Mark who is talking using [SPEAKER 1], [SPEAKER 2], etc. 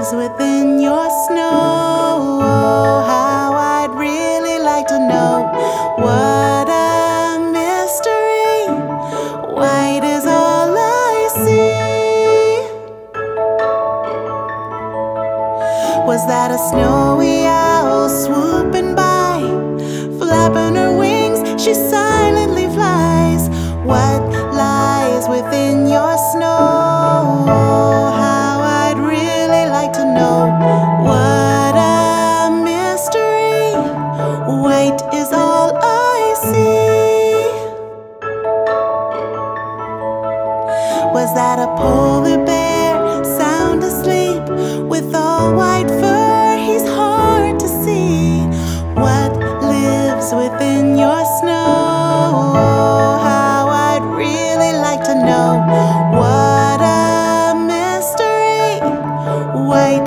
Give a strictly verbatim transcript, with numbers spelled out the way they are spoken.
[SPEAKER 1] lives within your snow? Oh, how I'd really like to know. What a mystery. White is all I see. Was that a snowy owl swooping by, flapping her wings? She silently flies. What lies within your snow? Oh, how I'd really like to know. What a mystery. White is all I see. Was that a polar bear sound asleep with all white fur? He's hard to see. What lives within your snow? Oh, how I'd really like to know. What a mystery. White